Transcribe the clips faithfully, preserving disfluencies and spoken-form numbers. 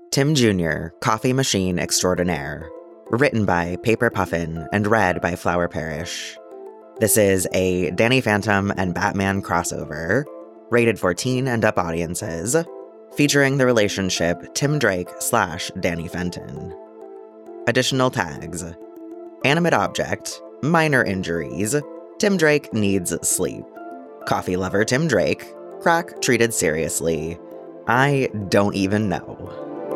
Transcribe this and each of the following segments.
Tim Junior, Coffee Machine Extraordinaire. Written by Paper Puffin and read by Flower Parish. This is a Danny Phantom and Batman crossover, rated for teen and up audiences, featuring the relationship Tim Drake slash Danny Fenton. Additional tags: animate object, minor injuries, Tim Drake needs sleep. Coffee lover Tim Drake, crack treated seriously. I don't even know.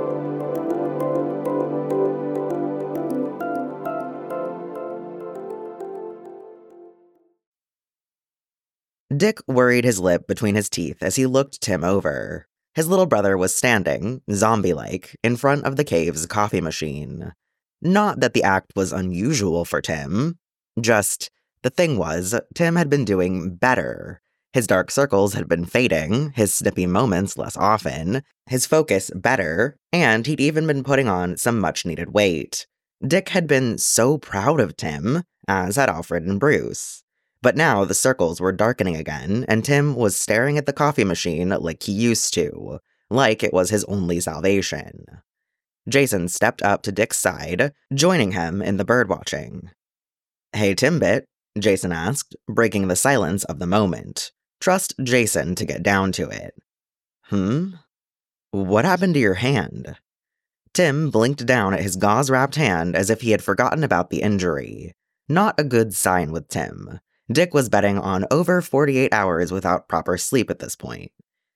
Dick worried his lip between his teeth as he looked Tim over. His little brother was standing, zombie-like, in front of the cave's coffee machine. Not that the act was unusual for Tim. Just, the thing was, Tim had been doing better. His dark circles had been fading, his snippy moments less often, his focus better, and he'd even been putting on some much-needed weight. Dick had been so proud of Tim, as had Alfred and Bruce. But now the circles were darkening again, and Tim was staring at the coffee machine like he used to, like it was his only salvation. Jason stepped up to Dick's side, joining him in the birdwatching. "Hey, Timbit," Jason asked, breaking the silence of the moment. Trust Jason to get down to it. "Hmm? What happened to your hand?" Tim blinked down at his gauze-wrapped hand as if he had forgotten about the injury. Not a good sign with Tim. Dick was betting on over forty-eight hours without proper sleep at this point.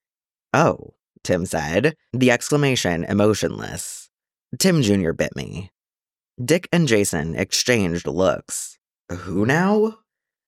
"Oh," Tim said, the exclamation emotionless. "Tim Junior bit me." Dick and Jason exchanged looks. "Who now?"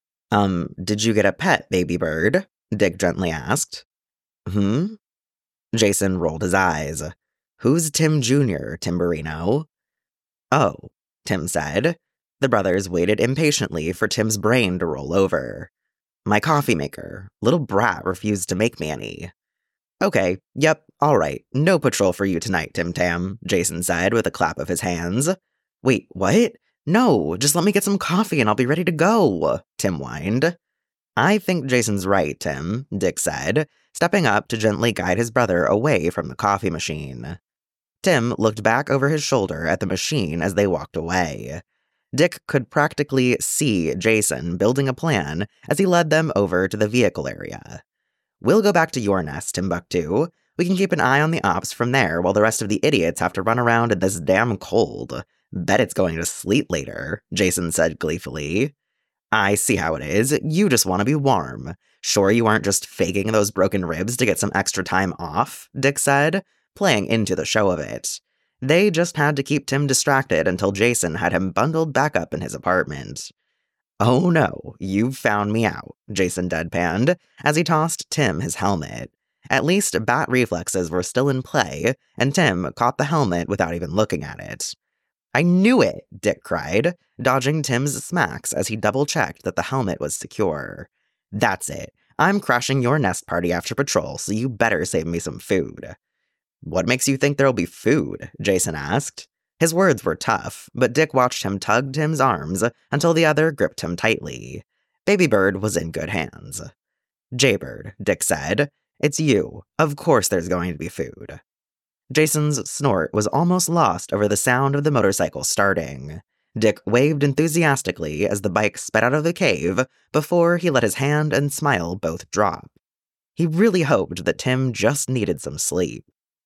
Um, did you get a pet, baby bird?" Dick gently asked. "Hmm?" Jason rolled his eyes. "Who's Tim Junior, Timberino?" "Oh," Tim said. The brothers waited impatiently for Tim's brain to roll over. "My coffee maker. Little brat refused to make me any." "Okay, yep, all right. No patrol for you tonight, Tim Tam," Jason said with a clap of his hands. "Wait, what? No, just let me get some coffee and I'll be ready to go," Tim whined. "I think Jason's right, Tim," Dick said, stepping up to gently guide his brother away from the coffee machine. Tim looked back over his shoulder at the machine as they walked away. Dick could practically see Jason building a plan as he led them over to the vehicle area. "We'll go back to your nest, Timbuktu. We can keep an eye on the ops from there while the rest of the idiots have to run around in this damn cold. Bet it's going to sleet later," Jason said gleefully. "I see how it is. You just want to be warm. Sure you aren't just faking those broken ribs to get some extra time off," Dick said, playing into the show of it. They just had to keep Tim distracted until Jason had him bundled back up in his apartment. "Oh no, you've found me out," Jason deadpanned as he tossed Tim his helmet. At least bat reflexes were still in play, and Tim caught the helmet without even looking at it. "I knew it," Dick cried, dodging Tim's smacks as he double-checked that the helmet was secure. "That's it. I'm crashing your nest party after patrol, so you better save me some food." "What makes you think there'll be food?" Jason asked. His words were tough, but Dick watched him tug Tim's arms until the other gripped him tightly. Baby Bird was in good hands. "Jaybird," Dick said. "It's you. Of course there's going to be food." Jason's snort was almost lost over the sound of the motorcycle starting. Dick waved enthusiastically as the bike sped out of the cave before he let his hand and smile both drop. He really hoped that Tim just needed some sleep.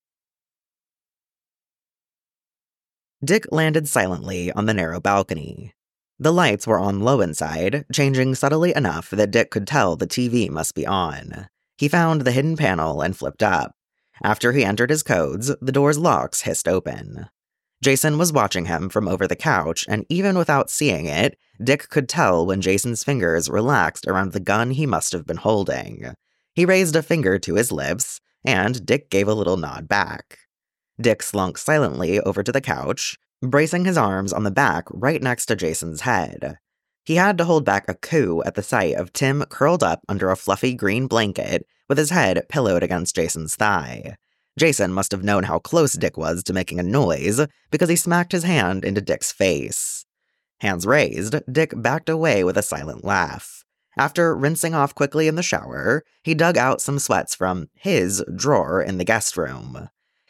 Dick landed silently on the narrow balcony. The lights were on low inside, changing subtly enough that Dick could tell the T V must be on. He found the hidden panel and flipped up. After he entered his codes, the door's locks hissed open. Jason was watching him from over the couch, and even without seeing it, Dick could tell when Jason's fingers relaxed around the gun he must have been holding. He raised a finger to his lips, and Dick gave a little nod back. Dick slunk silently over to the couch, bracing his arms on the back right next to Jason's head. He had to hold back a coo at the sight of Tim curled up under a fluffy green blanket with his head pillowed against Jason's thigh. Jason must have known how close Dick was to making a noise because he smacked his hand into Dick's face. Hands raised, Dick backed away with a silent laugh. After rinsing off quickly in the shower, he dug out some sweats from his drawer in the guest room.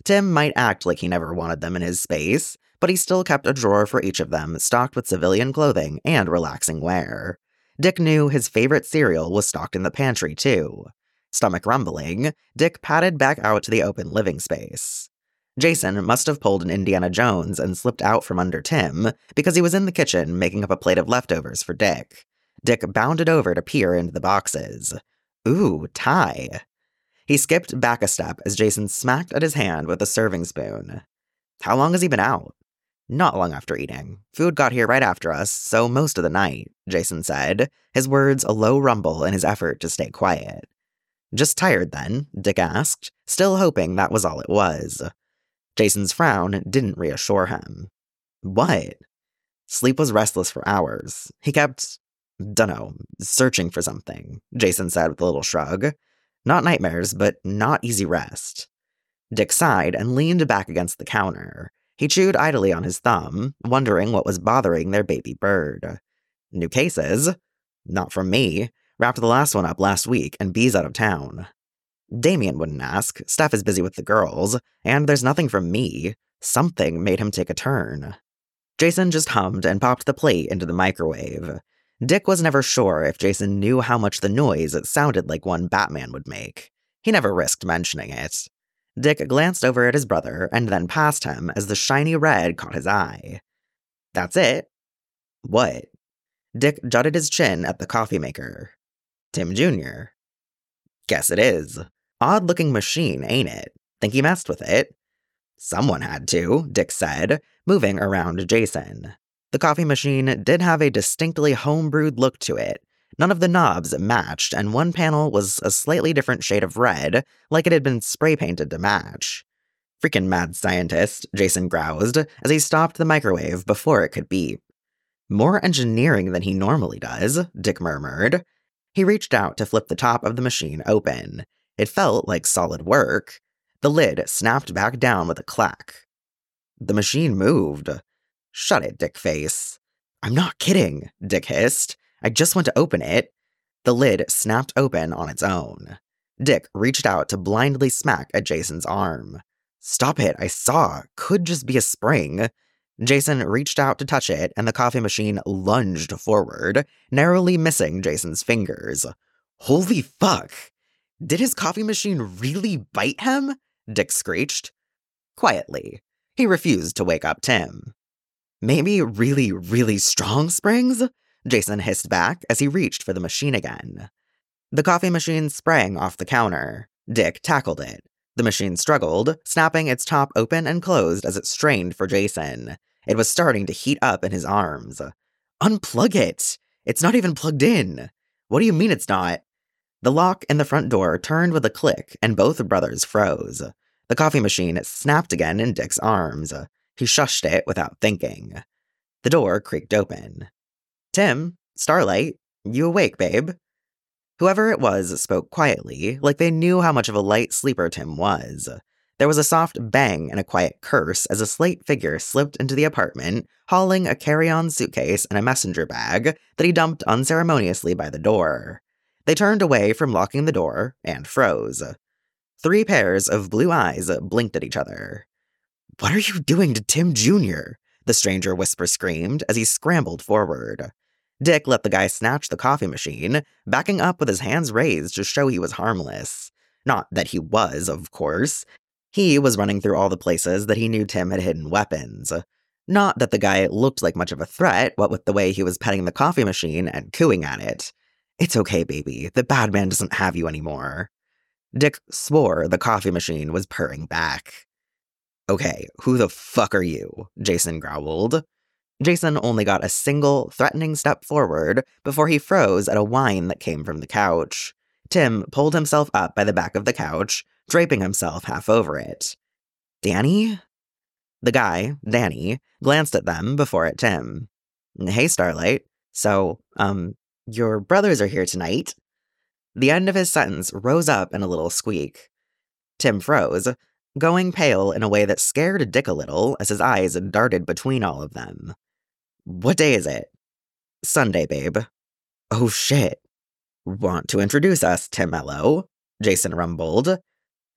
Tim might act like he never wanted them in his space, but he still kept a drawer for each of them stocked with civilian clothing and relaxing wear. Dick knew his favorite cereal was stocked in the pantry, too. Stomach rumbling, Dick padded back out to the open living space. Jason must have pulled an Indiana Jones and slipped out from under Tim because he was in the kitchen making up a plate of leftovers for Dick. Dick bounded over to peer into the boxes. Ooh, Thai. He skipped back a step as Jason smacked at his hand with a serving spoon. How long has he been out? Not long after eating. Food got here right after us, so most of the night, Jason said, his words a low rumble in his effort to stay quiet. Just tired then, Dick asked, still hoping that was all it was. Jason's frown didn't reassure him. What? Sleep was restless for hours. He kept, dunno, searching for something, Jason said with a little shrug. Not nightmares, but not easy rest. Dick sighed and leaned back against the counter. He chewed idly on his thumb, wondering what was bothering their baby bird. New cases? Not from me. Wrapped the last one up last week and Bee's out of town. Damien wouldn't ask. Steph is busy with the girls, and there's nothing from me. Something made him take a turn. Jason just hummed and popped the plate into the microwave. Dick was never sure if Jason knew how much the noise sounded like one Batman would make. He never risked mentioning it. Dick glanced over at his brother and then past him as the shiny red caught his eye. That's it? What? Dick jutted his chin at the coffee maker. Tim Junior Guess it is. Odd-looking machine, ain't it? Think he messed with it? Someone had to, Dick said, moving around Jason. The coffee machine did have a distinctly home-brewed look to it. None of the knobs matched, and one panel was a slightly different shade of red, like it had been spray-painted to match. Freaking mad scientist, Jason groused, as he stopped the microwave before it could beep. More engineering than he normally does, Dick murmured. He reached out to flip the top of the machine open. It felt like solid work. The lid snapped back down with a clack. The machine moved. Shut it, Dickface. I'm not kidding, Dick hissed. I just went to open it. The lid snapped open on its own. Dick reached out to blindly smack at Jason's arm. Stop it, I saw. Could just be a spring. Jason reached out to touch it, and the coffee machine lunged forward, narrowly missing Jason's fingers. Holy fuck! Did his coffee machine really bite him? Dick screeched. Quietly. He refused to wake up Tim. Maybe really, really strong springs? Jason hissed back as he reached for the machine again. The coffee machine sprang off the counter. Dick tackled it. The machine struggled, snapping its top open and closed as it strained for Jason. It was starting to heat up in his arms. Unplug it! It's not even plugged in! What do you mean it's not? The lock in the front door turned with a click, and both brothers froze. The coffee machine snapped again in Dick's arms. He shushed it without thinking. The door creaked open. Tim, Starlight, you awake, babe? Whoever it was spoke quietly, like they knew how much of a light sleeper Tim was. There was a soft bang and a quiet curse as a slight figure slipped into the apartment, hauling a carry-on suitcase and a messenger bag that he dumped unceremoniously by the door. They turned away from locking the door and froze. Three pairs of blue eyes blinked at each other. What are you doing to Tim Junior? The stranger whisper screamed as he scrambled forward. Dick let the guy snatch the coffee machine, backing up with his hands raised to show he was harmless. Not that he was, of course. He was running through all the places that he knew Tim had hidden weapons. Not that the guy looked like much of a threat, what with the way he was petting the coffee machine and cooing at it. It's okay, baby. The bad man doesn't have you anymore. Dick swore the coffee machine was purring back. Okay, who the fuck are you? Jason growled. Jason only got a single, threatening step forward before he froze at a whine that came from the couch. Tim pulled himself up by the back of the couch, draping himself half over it. Danny? The guy, Danny, glanced at them before at Tim. Hey, Starlight. So, um, your brothers are here tonight? The end of his sentence rose up in a little squeak. Tim froze, going pale in a way that scared Dick a little as his eyes darted between all of them. What day is it? Sunday, babe. Oh, shit. Want to introduce us, Tim Mello? Jason rumbled.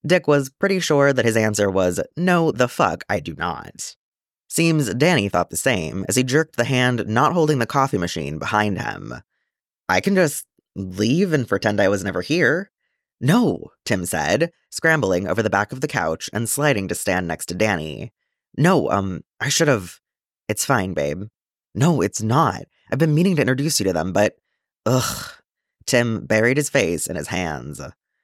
Dick was pretty sure that his answer was, no, the fuck, I do not. Seems Danny thought the same as he jerked the hand not holding the coffee machine behind him. I can just leave and pretend I was never here. No, Tim said, scrambling over the back of the couch and sliding to stand next to Danny. No, um, I should have. It's fine, babe. No, it's not. I've been meaning to introduce you to them, but. Ugh. Tim buried his face in his hands.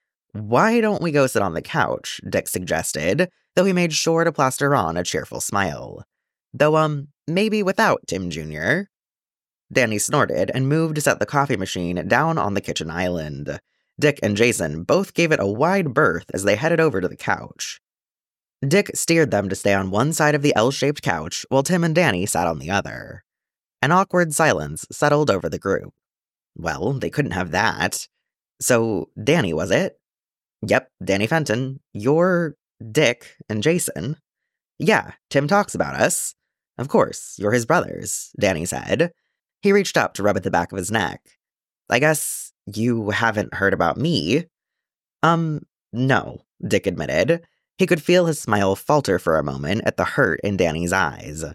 Why don't we go sit on the couch? Dick suggested, though he made sure to plaster on a cheerful smile. Though, um, maybe without Tim Junior Danny snorted and moved to set the coffee machine down on the kitchen island. Dick and Jason both gave it a wide berth as they headed over to the couch. Dick steered them to stay on one side of the L-shaped couch while Tim and Danny sat on the other. An awkward silence settled over the group. Well, they couldn't have that. So, Danny, was it? Yep, Danny Fenton. You're Dick and Jason. Yeah, Tim talks about us. Of course, you're his brothers, Danny said. He reached up to rub at the back of his neck. I guess you haven't heard about me? Um, no, Dick admitted. He could feel his smile falter for a moment at the hurt in Danny's eyes.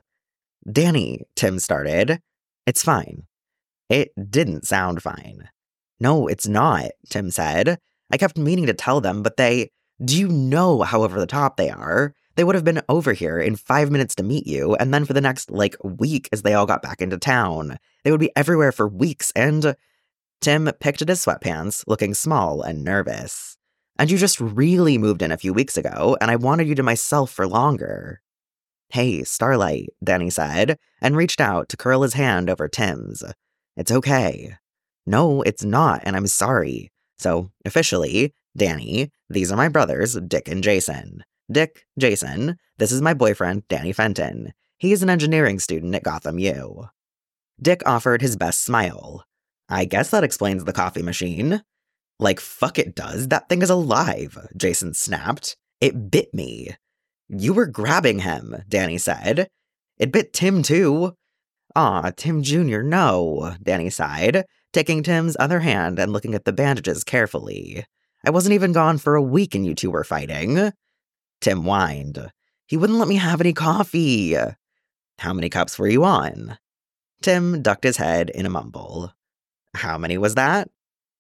Danny, Tim started. It's fine. It didn't sound fine. No, it's not, Tim said. I kept meaning to tell them, but they... Do you know how over the top they are? They would have been over here in five minutes to meet you, and then for the next, like, week as they all got back into town. They would be everywhere for weeks, and... Tim picked at his sweatpants, looking small and nervous. And you just really moved in a few weeks ago, and I wanted you to myself for longer. Hey, Starlight, Danny said, and reached out to curl his hand over Tim's. It's okay. No, it's not, and I'm sorry. So, officially, Danny, these are my brothers, Dick and Jason. Dick, Jason, this is my boyfriend, Danny Fenton. He's an engineering student at Gotham U. Dick offered his best smile. I guess that explains the coffee machine. Like, fuck it does. That thing is alive, Jason snapped. It bit me. You were grabbing him, Danny said. It bit Tim, too. Aw, Tim Junior, no, Danny sighed, taking Tim's other hand and looking at the bandages carefully. I wasn't even gone for a week and you two were fighting. Tim whined. He wouldn't let me have any coffee. How many cups were you on? Tim ducked his head in a mumble. How many was that?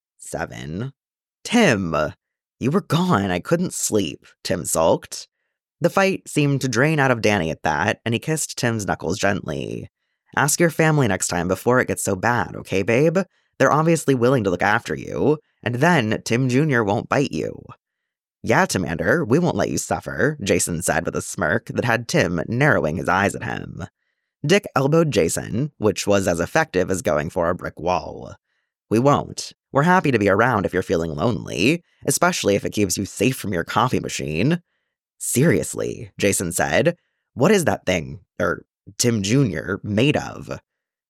Seven. Tim! You were gone. I couldn't sleep, Tim sulked. The fight seemed to drain out of Danny at that, and he kissed Tim's knuckles gently. Ask your family next time before it gets so bad, okay, babe? They're obviously willing to look after you, and then Tim Junior won't bite you. Yeah, Timander, we won't let you suffer, Jason said with a smirk that had Tim narrowing his eyes at him. Dick elbowed Jason, which was as effective as going for a brick wall. We won't. We're happy to be around if you're feeling lonely, especially if it keeps you safe from your coffee machine. Seriously, Jason said. What is that thing, er, Tim Junior, made of?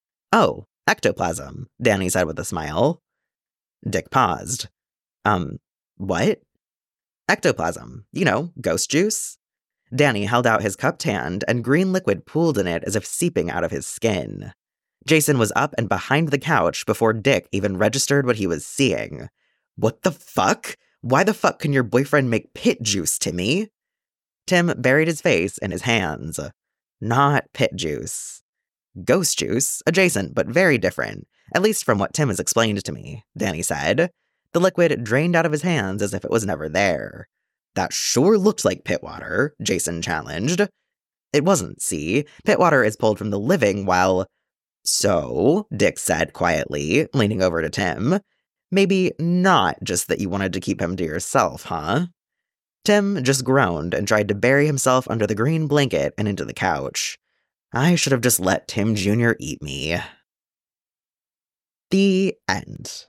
Oh, ectoplasm, Danny said with a smile. Dick paused. Um, what? Ectoplasm. You know, ghost juice. Danny held out his cupped hand, and green liquid pooled in it as if seeping out of his skin. Jason was up and behind the couch before Dick even registered what he was seeing. What the fuck? Why the fuck can your boyfriend make pit juice, Timmy? Tim buried his face in his hands. Not pit juice. Ghost juice, adjacent but very different, at least from what Tim has explained to me, Danny said. The liquid drained out of his hands as if it was never there. That sure looked like pit water, Jason challenged. It wasn't, see? Pit water is pulled from the living while... So, Dick said quietly, leaning over to Tim. Maybe not just that you wanted to keep him to yourself, huh? Tim just groaned and tried to bury himself under the green blanket and into the couch. I should have just let Tim Junior eat me. The end.